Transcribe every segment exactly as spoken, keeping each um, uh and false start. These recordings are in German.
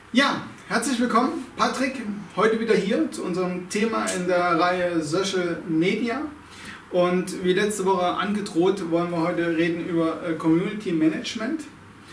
Ja, herzlich willkommen, Patrick, heute wieder hier zu unserem Thema in der Reihe Social Media. Und wie letzte Woche angedroht, wollen wir heute reden über Community Management.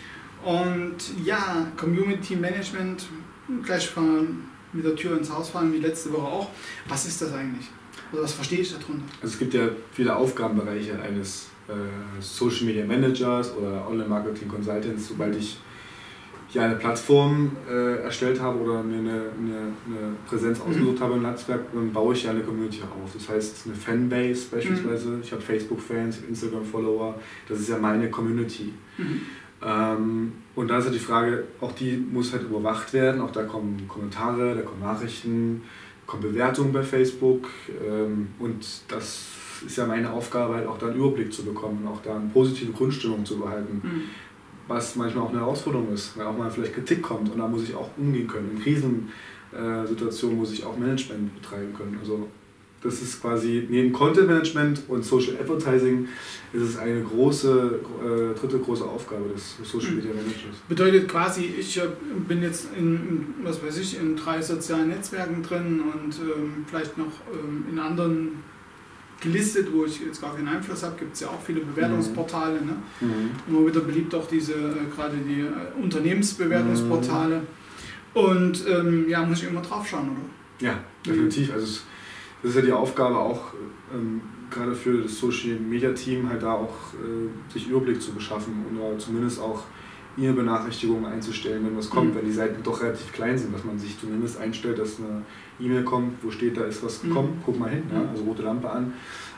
Und ja, Community Management, gleich mit der Tür ins Haus fallen, wie letzte Woche auch. Was ist das eigentlich? Oder was verstehe ich darunter? Also es gibt ja viele Aufgabenbereiche eines äh, Social Media Managers oder Online Marketing Consultants. Sobald ich hier eine Plattform äh, erstellt habe oder mir eine, eine, eine Präsenz ausgesucht mhm. habe im Netzwerk, dann baue ich ja eine Community auf. Das heißt, eine Fanbase beispielsweise, mhm. ich habe Facebook-Fans, Instagram-Follower, das ist ja meine Community. Mhm. Ähm, und da ist ja die Frage, auch die muss halt überwacht werden, auch da kommen Kommentare, da kommen Nachrichten, kommen Bewertungen bei Facebook ähm, und das ist ja meine Aufgabe, halt auch da einen Überblick zu bekommen und auch da eine positive Grundstimmung zu behalten. Mhm. Was manchmal auch eine Herausforderung ist, weil auch mal vielleicht Kritik kommt und da muss ich auch umgehen können. In Krisensituationen muss ich auch Management betreiben können. Also das ist quasi neben Content Management und Social Advertising ist es eine große, äh, dritte große Aufgabe des Social Media Managers. Bedeutet quasi, ich bin jetzt in, was weiß ich, in drei sozialen Netzwerken drin und ähm, vielleicht noch ähm, in anderen gelistet, wo ich jetzt gar keinen Einfluss habe, gibt es ja auch viele Bewertungsportale. Ne? Mhm. Immer wieder beliebt auch diese, äh, gerade die äh, Unternehmensbewertungsportale. Mhm. Und ähm, ja, muss ich immer drauf schauen, oder? Ja, definitiv. Also es, das ist ja die Aufgabe auch, ähm, gerade für das Social Media Team, halt da auch äh, sich Überblick zu beschaffen oder zumindest auch ihre Benachrichtigungen einzustellen, wenn was kommt, mhm. wenn die Seiten doch relativ klein sind, dass man sich zumindest einstellt, dass eine E-Mail kommt, wo steht, da ist was gekommen, mhm. guck mal hin, ja, also rote Lampe an.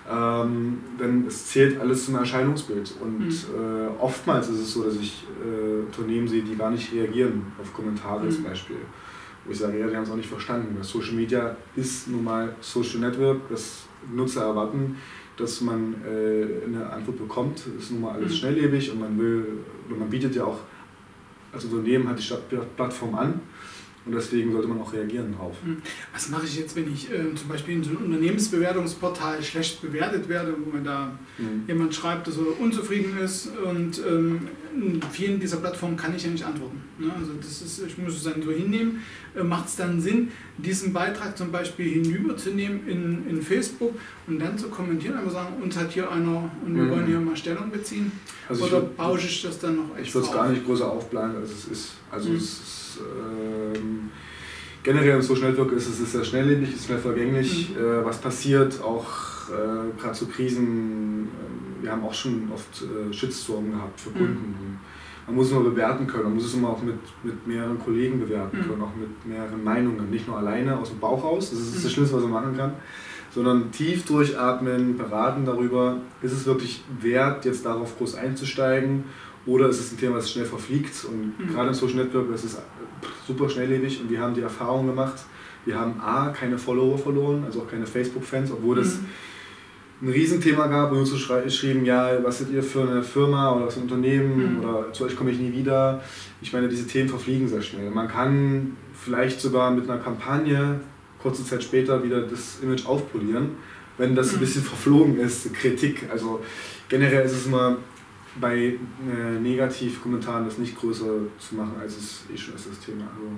Ähm, denn es zählt alles zum Erscheinungsbild und mhm. äh, oftmals ist es so, dass ich äh, Unternehmen sehe, die gar nicht reagieren auf Kommentare mhm. zum Beispiel. Wo ich sage, ja, die haben es auch nicht verstanden. Das Social Media ist nun mal Social Network, das Nutzer erwarten, dass man äh, eine Antwort bekommt. Das ist nun mal alles mhm. schnelllebig und man will, oder man bietet ja auch als Unternehmen halt die Plattform an und deswegen sollte man auch reagieren drauf. Was mache ich jetzt, wenn ich äh, zum Beispiel in so einem Unternehmensbewertungsportal schlecht bewertet werde, wo man da mhm. jemand schreibt, dass er unzufrieden ist und ähm, in vielen dieser Plattformen kann ich ja nicht antworten. Ne? Also das ist, ich muss es dann so hinnehmen. Äh, Macht es dann Sinn, diesen Beitrag zum Beispiel hinüberzunehmen in, in Facebook und dann zu kommentieren, einfach sagen, uns hat hier einer und wir mhm. wollen hier mal Stellung beziehen? Also oder würd, bausche ich das dann noch extra Ich würde es gar nicht größer aufblasen, als es ist. Also mhm. es ist ähm, generell im Social Network ist es ist sehr schnelllebig, ist schnell vergänglich. Mhm. Äh, was passiert, auch äh, gerade zu Krisen, äh, wir haben auch schon oft äh, Shitstorm gehabt für Kunden. Mhm. Man muss es immer bewerten können, man muss es immer auch mit, mit mehreren Kollegen bewerten mhm. können, auch mit mehreren Meinungen, nicht nur alleine aus dem Bauch raus, das ist mhm. das Schlimmste, was man machen kann, sondern tief durchatmen, beraten darüber, ist es wirklich wert, jetzt darauf groß einzusteigen oder ist es ein Thema, das schnell verfliegt und mhm. gerade im Social Network ist es super schnelllebig und wir haben die Erfahrung gemacht, wir haben A, keine Follower verloren, also auch keine Facebook-Fans, obwohl das mhm. ein Riesenthema gab und uns geschrieben, ja, was seid ihr für eine Firma oder was für ein Unternehmen mhm. oder zu euch komme ich nie wieder. Ich meine, diese Themen verfliegen sehr schnell. Man kann vielleicht sogar mit einer Kampagne kurze Zeit später wieder das Image aufpolieren, wenn das ein bisschen verflogen ist, Kritik. Also generell ist es immer bei äh, Negativkommentaren das nicht größer zu machen, als es eh schon ist, das Thema. Also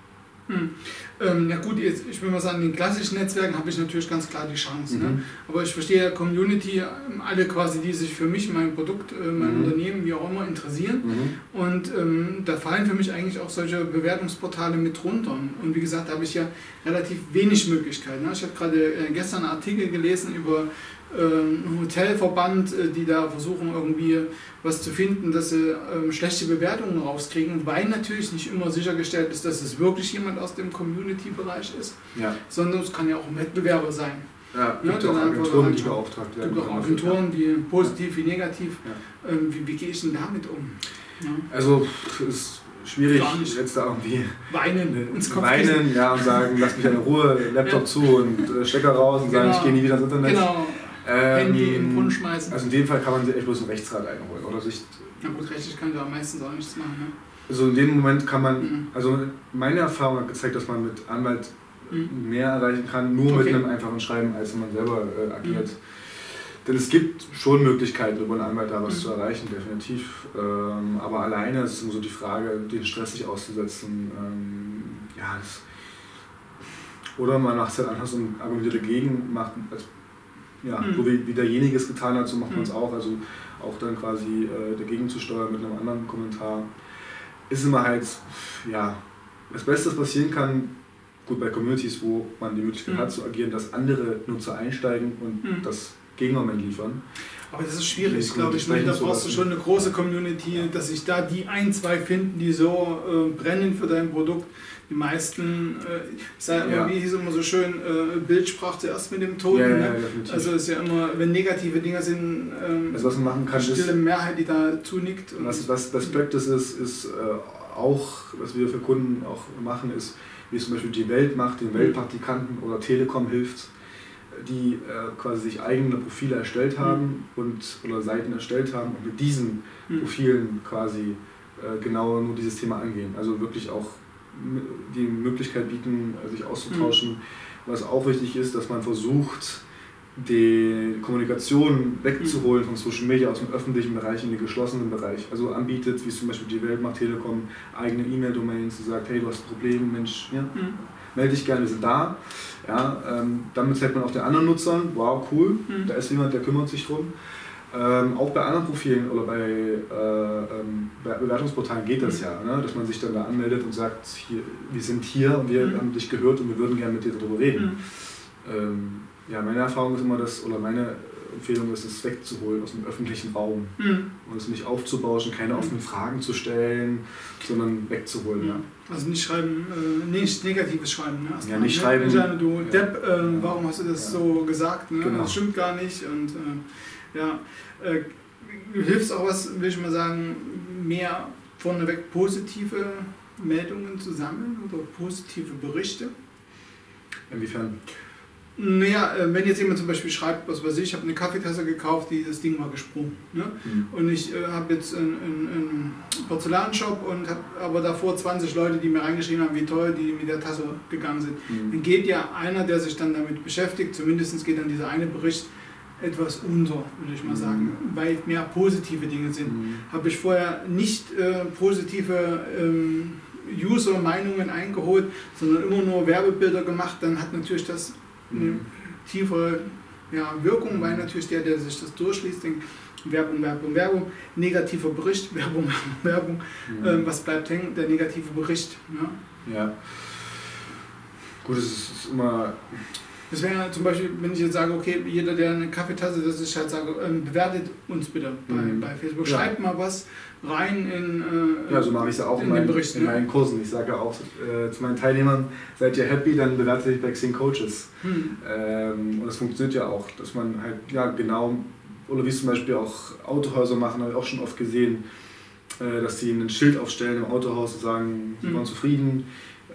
Hm. Ähm, ja gut, jetzt, ich will mal sagen, in den klassischen Netzwerken habe ich natürlich ganz klar die Chance. Mhm. Ne? Aber ich verstehe ja Community, alle quasi, die sich für mich, mein Produkt, äh, mein mhm. Unternehmen, wie auch immer, interessieren. Mhm. Und ähm, da fallen für mich eigentlich auch solche Bewertungsportale mit runter. Und wie gesagt, da habe ich ja relativ wenig Möglichkeiten. Ne? Ich habe gerade äh, gestern einen Artikel gelesen über ein Hotelverband, die da versuchen irgendwie was zu finden, dass sie ähm, schlechte Bewertungen rauskriegen, weil natürlich nicht immer sichergestellt ist, dass es wirklich jemand aus dem Community-Bereich ist, ja. sondern es kann ja auch ein Wettbewerber sein. Ja, es gibt ja, auch Agenturen, die beauftragt werden. Es gibt auch Agenturen, die positiv wie negativ. Ja. Ähm, wie, wie gehe ich denn damit um? Ja. Also es ist schwierig, jetzt da irgendwie weinen, ins Kopf weinen ja, und sagen, lass mich in Ruhe, Laptop ja. zu und äh, Stecker raus und genau. sagen, ich gehe nie wieder ins Internet. Genau. Ähm, Handy in den Brunnen schmeißen. Also in dem Fall kann man sich echt bloß einen Rechtsrat einholen. Oder sich ja gut, rechtlich kann ja meistens auch nichts machen. Ne? Also in dem Moment kann man, mhm. also meine Erfahrung hat gezeigt, dass man mit Anwalt mhm. mehr erreichen kann, nur okay. mit einem einfachen Schreiben, als wenn man selber äh, agiert. Mhm. Denn es gibt schon Möglichkeiten, über einen Anwalt da was mhm. zu erreichen, definitiv. Ähm, aber alleine ist es immer so die Frage, den Stress sich auszusetzen. Ähm, ja, das, oder man macht es halt anders und argumentiert dagegen, macht als, ja, mhm. so wie, wie derjenige es getan hat, so macht man es auch. Also auch dann quasi äh, dagegen zu steuern mit einem anderen Kommentar. Ist immer halt, ja, das Beste, was passieren kann, gut bei Communities, wo man die Möglichkeit mhm. hat zu agieren, dass andere Nutzer einsteigen und mhm. das Gegenargument liefern. Aber das ist schwierig, glaube ich. Da brauchst du schon eine große Community, dass sich da die ein, zwei finden, die so äh, brennen für dein Produkt. Die meisten, äh, ich sage immer, ja. wie hieß es immer so schön, äh, Bild sprach zuerst mit dem Ton. Ja, ja, ne? ja, also ist ja immer, wenn negative Dinge sind, ähm, also was man machen kann, eine stille ist, Mehrheit, die da zunickt. Und was, was Best Practice ist, ist äh, auch, was wir für Kunden auch machen, ist, wie es zum Beispiel die Welt macht, den Weltpraktikanten oder Telekom hilft, die äh, quasi sich eigene Profile erstellt haben mhm. und oder Seiten erstellt haben und mit diesen mhm. Profilen quasi äh, genau nur dieses Thema angehen. Also wirklich auch die Möglichkeit bieten, sich auszutauschen. Mhm. Was auch wichtig ist, dass man versucht, die Kommunikation wegzuholen von Social Media aus dem öffentlichen Bereich in den geschlossenen Bereich. Also anbietet, wie zum Beispiel die Welt macht, Telekom, eigene E-Mail-Domains, die sagt, hey, du hast ein Problem, Mensch, ja, mhm. melde dich gerne, wir sind da. Ja, ähm, damit zeigt man auch den anderen Nutzern, wow, cool, mhm. da ist jemand, der kümmert sich drum. Ähm, auch bei anderen Profilen oder bei, äh, ähm, bei Bewertungsportalen geht das mhm. ja, ne? Dass man sich dann da anmeldet und sagt, hier, wir sind hier und wir mhm. haben dich gehört und wir würden gerne mit dir darüber reden. Mhm. Ähm, ja, meine Erfahrung ist immer, dass, oder meine Empfehlung ist, es wegzuholen aus dem öffentlichen Raum mhm. und es nicht aufzubauschen, keine offenen Fragen zu stellen, sondern wegzuholen. Ja. Also nicht schreiben, äh, nicht negatives Schreiben. Ne? Ja, nicht ne? schreiben. Nicht, du ja. Depp, äh, warum hast du das ja. so gesagt? Ne? Genau. Das stimmt gar nicht. Und äh, ja, äh, du hilfst auch was, will ich mal sagen, mehr vorneweg positive Meldungen zu sammeln oder positive Berichte. Inwiefern? Naja, wenn jetzt jemand zum Beispiel schreibt, was weiß ich, ich habe eine Kaffeetasse gekauft, die, das Ding war gesprungen. Ne? Mhm. Und ich äh, habe jetzt einen, einen Porzellanshop und habe aber davor zwanzig Leute, die mir reingeschrieben haben, wie toll die mit der Tasse gegangen sind. Mhm. Dann geht ja einer, der sich dann damit beschäftigt, zumindest geht dann dieser eine Bericht etwas unter, würde ich mal sagen, mhm. weil mehr positive Dinge sind. Mhm. Habe ich vorher nicht äh, positive ähm, User-Meinungen eingeholt, sondern immer nur Werbebilder gemacht, dann hat natürlich das eine tiefere ja, Wirkung, weil natürlich der, der sich das durchliest, denkt, Werbung, Werbung, Werbung, negativer Bericht, Werbung, Werbung, Werbung, mhm. ähm, was bleibt hängen? Der negative Bericht. Ja, ja. Gut, es ist immer... Das wäre zum Beispiel, wenn ich jetzt sage, okay, jeder, der eine Kaffeetasse, dass ich halt sage, ähm, bewertet uns bitte bei, mhm. bei Facebook, ja. Schreibt mal was rein in, äh, ja, so mache ich es ja auch in, in, meinen, Bericht, in ne? meinen Kursen. Ich sage ja auch äh, zu meinen Teilnehmern, seid ihr happy, dann bewertet euch bei Xing Coaches. Mhm. Ähm, und das funktioniert ja auch, dass man halt ja genau, oder wie es zum Beispiel auch Autohäuser machen, habe ich auch schon oft gesehen, äh, dass sie ein Schild aufstellen im Autohaus und sagen, sie mhm. waren zufrieden. Äh,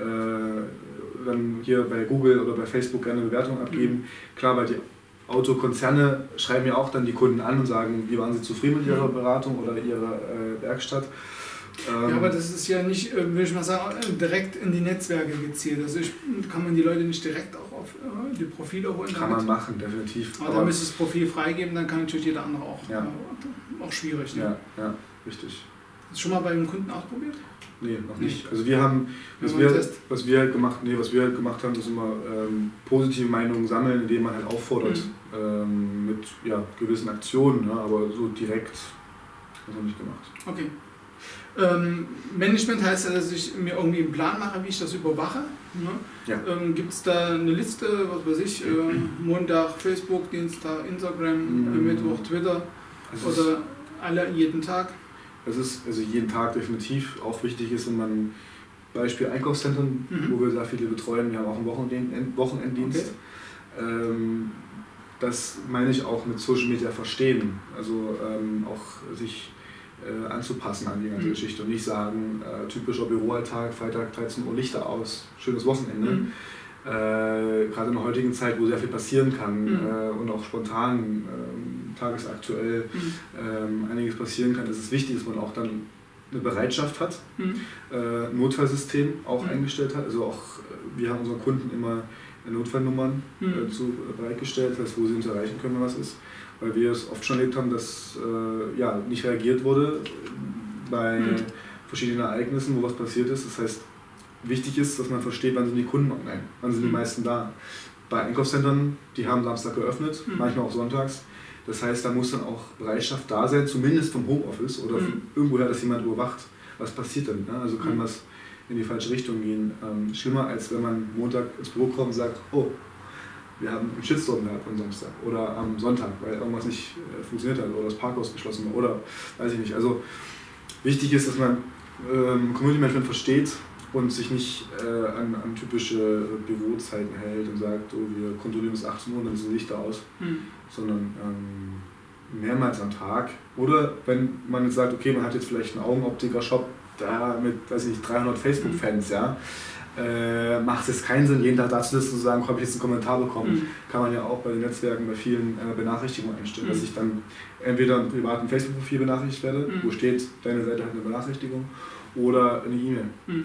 dann hier bei Google oder bei Facebook gerne eine Bewertung abgeben. Mhm. Klar, weil die Autokonzerne schreiben ja auch dann die Kunden an und sagen, wie waren sie zufrieden mit ihrer Beratung oder ihrer äh, Werkstatt. Ähm ja, aber das ist ja nicht, äh, würde ich mal sagen, direkt in die Netzwerke gezielt. Also ich, kann man die Leute nicht direkt auch auf äh, die Profile holen? Kann damit? Man machen, definitiv. Aber, aber dann müsste das Profil freigeben, dann kann natürlich jeder andere auch. Ja. Äh, auch schwierig. Ne? Ja, ja, richtig. Hast du schon mal bei einem Kunden ausprobiert? Nee, noch nicht. Also wir haben, was wir, was wir halt gemacht, nee, was wir halt gemacht haben, ist immer ähm, positive Meinungen sammeln, indem man halt auffordert mhm. ähm, mit ja, gewissen Aktionen, ne, aber so direkt haben wir nicht gemacht. Okay. Ähm, Management heißt ja, dass ich mir irgendwie einen Plan mache, wie ich das überwache. Ne? Ja. Ähm, Gibt es da eine Liste, was weiß ich, äh, Montag Facebook, Dienstag Instagram, mhm. äh, Mittwoch Twitter also oder alle jeden Tag? Das ist also jeden Tag definitiv auch wichtig ist, wenn man Beispiel Einkaufszentren, mhm. wo wir sehr viele betreuen, wir haben auch einen Wochenend, Wochenenddienst. Okay. Ähm, das meine ich auch mit Social Media verstehen, also ähm, auch sich äh, anzupassen an die ganze mhm. Geschichte und nicht sagen, äh, typischer Büroalltag, Freitag dreizehn Uhr Lichter aus, schönes Wochenende. Mhm. Äh, gerade in der heutigen Zeit, wo sehr viel passieren kann mhm. äh, und auch spontan, äh, tagesaktuell mhm. ähm, einiges passieren kann, ist es wichtig, dass man auch dann eine Bereitschaft hat, mhm. äh, ein Notfallsystem auch mhm. eingestellt hat. Also auch wir haben unseren Kunden immer Notfallnummern mhm. äh, zu, bereitgestellt, das heißt, wo sie uns erreichen können, wenn was ist. weil wir es oft schon erlebt haben, dass äh, ja, nicht reagiert wurde bei mhm. verschiedenen Ereignissen, wo was passiert ist. Das heißt, wichtig ist, dass man versteht, wann sind die Kunden online, wann sind mhm. die meisten da. Bei Einkaufszentren, die haben Samstag geöffnet, mhm. manchmal auch sonntags. Das heißt, da muss dann auch Bereitschaft da sein, zumindest vom Homeoffice oder mhm. irgendwoher, dass jemand überwacht, was passiert damit. Ne? Also kann mhm. was in die falsche Richtung gehen. Ähm, schlimmer, als wenn man Montag ins Büro kommt und sagt, oh, wir haben einen Shitstorm gehabt am Samstag oder am Sonntag, weil irgendwas nicht äh, funktioniert hat oder das Parkhaus geschlossen war oder weiß ich nicht. Also wichtig ist, dass man ähm, Community Management versteht und sich nicht äh, an, an typische Bürozeiten hält und sagt, oh, wir kontrollieren bis achtzehn Uhr und dann ist das Licht aus, mhm. sondern ähm, mehrmals am Tag. Oder wenn man jetzt sagt, okay, man hat jetzt vielleicht einen Augenoptiker-Shop da mit, weiß ich nicht, dreihundert Facebook-Fans, ja, äh, macht es keinen Sinn, jeden Tag dazu zu sagen, habe ich jetzt einen Kommentar bekommen. Mhm. Kann man ja auch bei den Netzwerken, bei vielen äh, Benachrichtigungen einstellen, mhm. dass ich dann entweder im privaten Facebook-Profil benachrichtigt werde, mhm. wo steht, deine Seite hat eine Benachrichtigung, oder eine E-Mail. Mhm.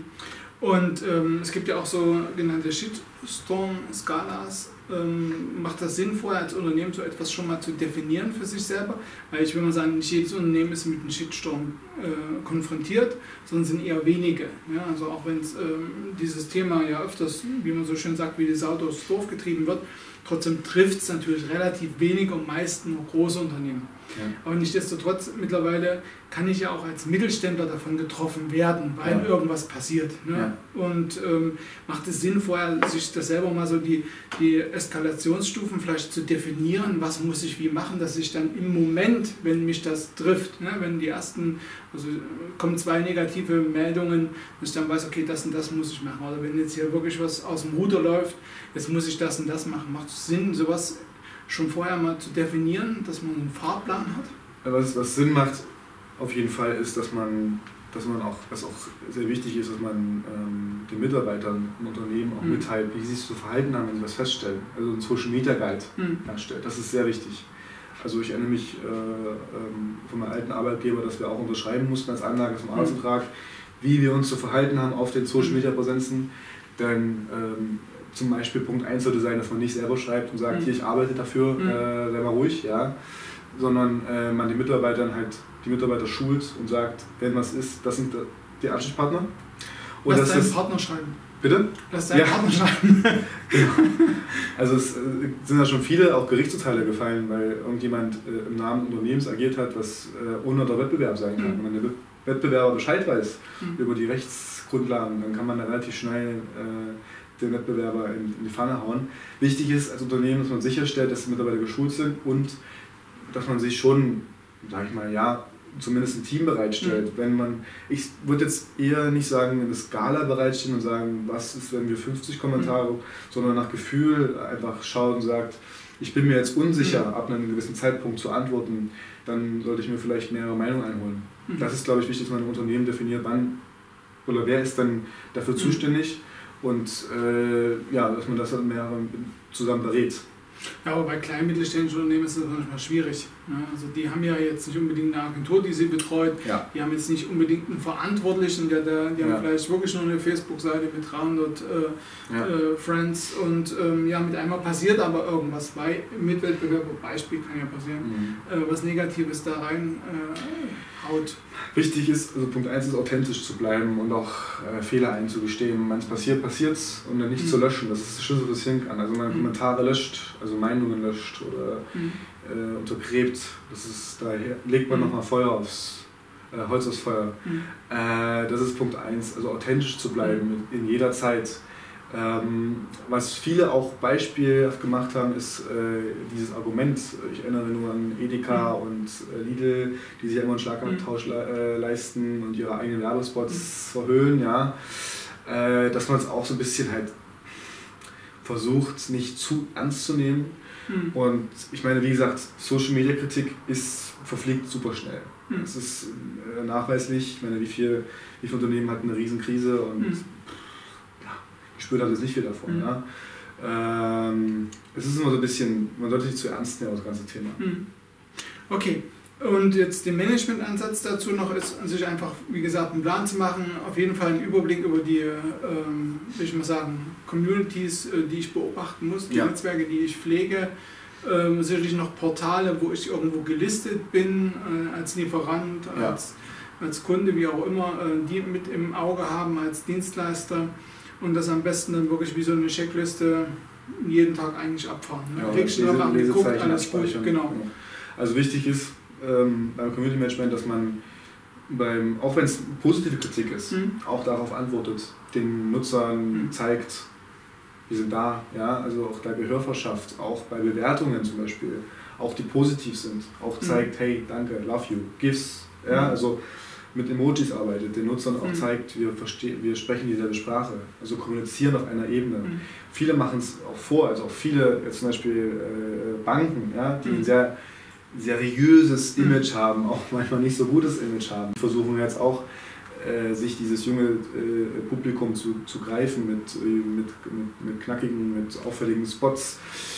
Und ähm, es gibt ja auch so genannte Shitstorm-Skalas. Ähm, macht das Sinn, vorher als Unternehmen so etwas schon mal zu definieren für sich selber? Weil ich will mal sagen, nicht jedes Unternehmen ist mit einem Shitstorm äh, konfrontiert, sondern sind eher wenige. Ja? Also auch wenn ähm, dieses Thema ja öfters, wie man so schön sagt, wie die Sau durchs Dorf getrieben wird, trotzdem trifft es natürlich relativ wenige und meist nur große Unternehmen. Ja. Aber nichtsdestotrotz, mittlerweile kann ich ja auch als Mittelständler davon getroffen werden, weil ja. irgendwas passiert. Ne? Ja. Und ähm, macht es Sinn, vorher sich das selber mal so die, die Eskalationsstufen vielleicht zu definieren, was muss ich wie machen, dass ich dann im Moment, wenn mich das trifft, ne, wenn die ersten, also kommen zwei negative Meldungen, dass ich dann weiß, okay, das und das muss ich machen. Oder wenn jetzt hier wirklich was aus dem Ruder läuft, jetzt muss ich das und das machen. Macht es Sinn, sowas schon vorher mal zu definieren, dass man einen Fahrplan hat? Was, was Sinn macht, auf jeden Fall ist, dass man, dass man auch, was auch sehr wichtig ist, dass man ähm, den Mitarbeitern im Unternehmen auch mhm. mitteilt, wie sie sich zu verhalten haben, wenn sie was feststellen. Also einen Social Media Guide mhm. erstellt. Das ist sehr wichtig. Also ich erinnere mich äh, ähm, von meinem alten Arbeitgeber, dass wir auch unterschreiben mussten als Anlage zum Arbeitsvertrag, wie wir uns zu verhalten haben auf den Social Media Präsenzen. Denn ähm, zum Beispiel Punkt eins sollte sein, dass man nicht selber schreibt und sagt, mhm. hier, ich arbeite dafür, mhm. äh, sei mal ruhig, ja, sondern äh, man den Mitarbeitern halt, die Mitarbeiter schult und sagt, wenn was ist, das sind die Ansprechpartner. Und Lass deinen Partner schreiben. Bitte? Lass deinen ja. Partner schreiben. Genau. Also es äh, sind ja schon viele auch Gerichtsurteile gefallen, weil irgendjemand äh, im Namen des Unternehmens agiert hat, was äh, unnötiger Wettbewerb sein kann. Mhm. Wenn der Wettbewerber Bescheid weiß mhm. über die Rechtsgrundlagen, dann kann man da relativ schnell äh, den Wettbewerber in, in die Pfanne hauen. Wichtig ist als Unternehmen, dass man sicherstellt, dass die Mitarbeiter geschult sind und dass man sich schon, sag ich mal, ja, zumindest ein Team bereitstellt. Mhm. Wenn man, ich würde jetzt eher nicht sagen, eine Skala bereitstellen und sagen, was ist, wenn wir fünfzig Kommentare, mhm. sondern nach Gefühl einfach schaut und sagt, ich bin mir jetzt unsicher, mhm. ab einem gewissen Zeitpunkt zu antworten, dann sollte ich mir vielleicht mehrere Meinungen einholen. Mhm. Das ist, glaube ich, wichtig, dass man im Unternehmen definiert, wann oder wer ist dann dafür mhm. zuständig. Und äh, ja, dass man das dann mehr zusammen berät. Ja, aber bei kleinen mittelständischen Unternehmen ist das manchmal schwierig. Ne? Also die haben ja jetzt nicht unbedingt eine Agentur, die sie betreut. Ja. Die haben jetzt nicht unbedingt einen Verantwortlichen, der da, die haben ja. vielleicht wirklich nur eine Facebook-Seite mit dreihundert äh, ja. äh, Friends und ähm, ja, mit einmal passiert aber irgendwas bei Mitwettbewerber, Beispiel kann ja passieren, mhm. äh, was Negatives da rein äh, haut. Wichtig ist, also Punkt eins ist authentisch zu bleiben und auch äh, Fehler einzugestehen. Wenn es passiert, passiert es und dann nicht mhm. zu löschen. Das ist das Schlimmste, was passieren kann. Also wenn man mhm. Kommentare löscht, also Meinungen löscht oder mhm. äh, untergräbt, das ist, da legt man mhm. nochmal Feuer aufs, äh, Holz aufs Feuer. Mhm. Äh, das ist Punkt eins, also authentisch zu bleiben in, in jeder Zeit. Ähm, was viele auch beispielhaft gemacht haben, ist äh, dieses Argument. Ich erinnere nur an Edeka mhm. und äh, Lidl, die sich ja immer einen Schlagabtausch le äh, leisten und ihre eigenen Werbespots mhm. verhöhnen, ja. Äh, dass man es auch so ein bisschen halt versucht, nicht zu ernst zu nehmen. Mhm. Und ich meine, wie gesagt, Social Media Kritik ist, verfliegt super schnell. Mhm. Es ist äh, nachweislich, ich meine, wie viel, wie viele Unternehmen hatten eine Riesenkrise und mhm. spürt halt jetzt nicht viel davon. Mhm. Ja. Ähm, es ist immer so ein bisschen, man sollte nicht zu ernst nehmen, das ganze Thema. Mhm. Okay, und jetzt der Managementansatz dazu noch ist, sich einfach, wie gesagt, einen Plan zu machen, auf jeden Fall einen Überblick über die, ähm, will ich mal sagen, Communities, die ich beobachten muss, die ja. Netzwerke, die ich pflege, ähm, sicherlich noch Portale, wo ich irgendwo gelistet bin, äh, als Lieferant, ja. als, als Kunde, wie auch immer, äh, die mit im Auge haben als Dienstleister und das am besten dann wirklich wie so eine Checkliste jeden Tag eigentlich abfahren. Ne? Ja, Kriegsschnurre angeguckt, alles gut, genau. Also wichtig ist ähm, beim Community Management, dass man beim, auch wenn es positive Kritik ist, mhm. auch darauf antwortet, den Nutzern mhm. zeigt, wir sind da, ja, also auch da Gehör verschafft, auch bei Bewertungen zum Beispiel, auch die positiv sind, auch zeigt, mhm. hey, danke, love you, gifts, ja, also mit Emojis arbeitet, den Nutzern auch mhm. zeigt, wir, wir sprechen dieselbe Sprache, also kommunizieren auf einer Ebene. Mhm. Viele machen es auch vor, also auch viele, jetzt zum Beispiel äh, Banken, ja, die mhm. ein sehr seriöses Image mhm. haben, auch manchmal nicht so gutes Image haben, versuchen jetzt auch äh, sich dieses junge äh, Publikum zu, zu greifen mit, äh, mit, mit, mit knackigen, mit auffälligen Spots,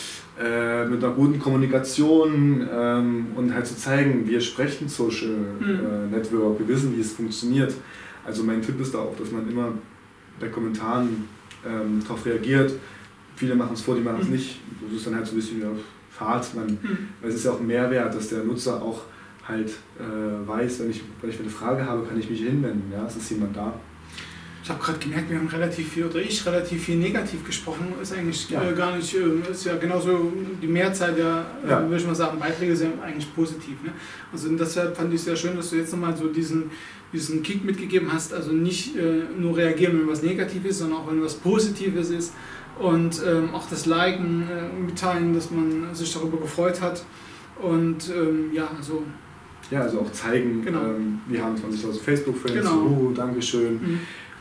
äh, mit einer guten Kommunikation ähm, und halt zu zeigen, wir sprechen Social mhm. äh, Network, wir wissen, wie es funktioniert. Also mein Tipp ist da auch, dass man immer bei Kommentaren ähm, darauf reagiert. Viele machen es vor, die machen es mhm. nicht. Das ist dann halt so ein bisschen ja, Fahrt. Man, mhm. weil es ist ja auch ein Mehrwert, dass der Nutzer auch halt äh, weiß, wenn ich, wenn ich eine Frage habe, kann ich mich hinwenden. Ja? Es ist jemand da. Ich habe gerade gemerkt, wir haben relativ viel, oder ich relativ viel negativ gesprochen, ist eigentlich ja. äh, gar nicht, äh, ist ja genauso die Mehrzahl der, ja. äh, würde ich mal sagen, Beiträge sind eigentlich positiv. Ne? Also deshalb fand ich es sehr schön, dass du jetzt nochmal so diesen, diesen Kick mitgegeben hast, also nicht äh, nur reagieren, wenn was negativ ist, sondern auch wenn was Positives ist und ähm, auch das Liken, äh, mitteilen, dass man sich darüber gefreut hat und ähm, ja, so. Ja, also auch zeigen, genau. ähm, wir haben zwanzigtausend Facebook-Fans, genau. uh, Dankeschön. Mhm.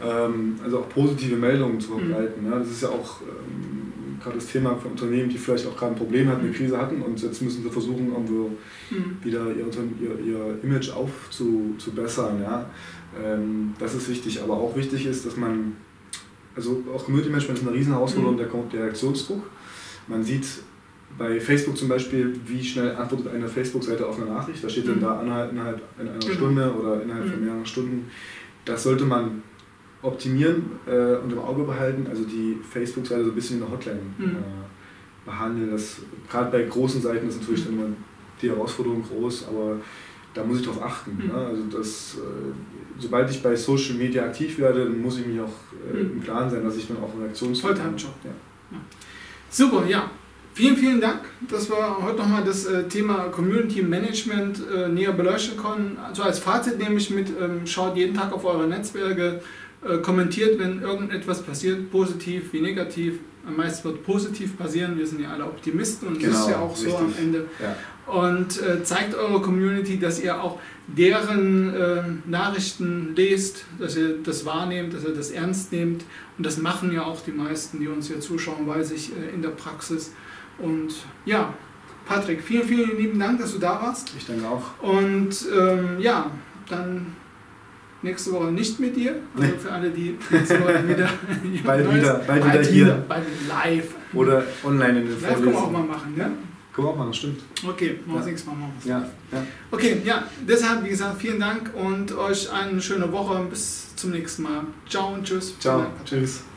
Also auch positive Meldungen zu verbreiten. Mhm. Ja, das ist ja auch ähm, gerade das Thema für Unternehmen, die vielleicht auch gerade ein Problem hatten, eine Krise hatten und jetzt müssen sie versuchen, irgendwo mhm. wieder ihr, ihr, ihr Image aufzubessern. Ja. Ähm, das ist wichtig, aber auch wichtig ist, dass man, also auch Community Management ist eine riesen Herausforderung, mhm. da kommt der Reaktionsdruck. Man sieht bei Facebook zum Beispiel, wie schnell antwortet eine Facebook-Seite auf eine Nachricht. Da steht mhm. dann da innerhalb, innerhalb in einer genau. Stunde oder innerhalb mhm. von mehreren Stunden. Das sollte man optimieren äh, und im Auge behalten, also die Facebook-Seite so ein bisschen in der Hotline mhm. äh, behandeln. Das, gerade bei großen Seiten ist natürlich mhm. immer die Herausforderung groß, aber da muss ich darauf achten. Mhm. Ne? Also das, äh, sobald ich bei Social Media aktiv werde, dann muss ich mich auch äh, mhm. im Klaren sein, dass ich dann auch Reaktions... Volltime-Job. Ja. Ja. Super, ja. Vielen, vielen Dank, dass wir heute nochmal das äh, Thema Community Management äh, näher beleuchten konnten. Also als Fazit nehme ich mit, ähm, schaut jeden Tag auf eure Netzwerke, äh, kommentiert, wenn irgendetwas passiert, positiv wie negativ. Am meisten wird positiv passieren, wir sind ja alle Optimisten und genau, das ist ja auch richtig. So am Ende. Ja. Und äh, zeigt eurer Community, dass ihr auch deren äh, Nachrichten lest, dass ihr das wahrnehmt, dass ihr das ernst nehmt. Und das machen ja auch die meisten, die uns hier zuschauen, weiß ich, äh, in der Praxis. Und ja, Patrick, vielen, vielen lieben Dank, dass du da warst. Ich danke auch. Und ähm, ja, dann nächste Woche nicht mit dir, also nee. Für alle, die nächste Woche wieder bald Neues, wieder, bald bald wieder hier. Wieder, bald live. Oder online in den Live können wir auch mal machen, ja? Können wir auch machen, stimmt. Okay, machen wir das nächste Mal machen. Ja, ja. Okay, ja, deshalb, wie gesagt, vielen Dank und euch eine schöne Woche. Bis zum nächsten Mal. Ciao und tschüss. Ciao, tschüss.